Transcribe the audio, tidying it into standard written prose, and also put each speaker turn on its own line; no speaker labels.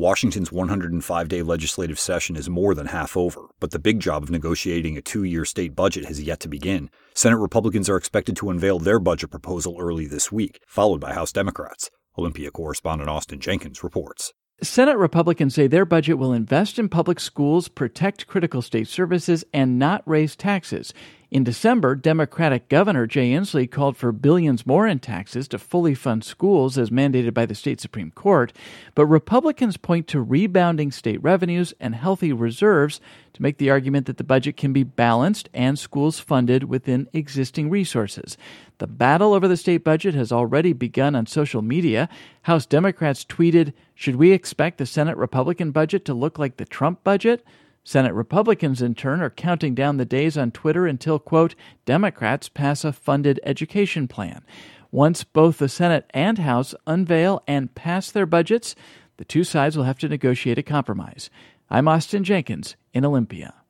Washington's 105-day legislative session is more than half over, but the big job of negotiating a 2-year state budget has yet to begin. Senate Republicans are expected to unveil their budget proposal early this week, followed by House Democrats. Olympia correspondent Austin Jenkins reports.
Senate Republicans say their budget will invest in public schools, protect critical state services, and not raise taxes. In December, Democratic Governor Jay Inslee called for billions more in taxes to fully fund schools as mandated by the state Supreme Court. But Republicans point to rebounding state revenues and healthy reserves to make the argument that the budget can be balanced and schools funded within existing resources. The battle over the state budget has already begun on social media. House Democrats tweeted, "Should we expect the Senate Republican budget to look like the Trump budget?" Senate Republicans, in turn, are counting down the days on Twitter until, quote, Democrats pass a funded education plan. Once both the Senate and House unveil and pass their budgets, the two sides will have to negotiate a compromise. I'm Austin Jenkins in Olympia.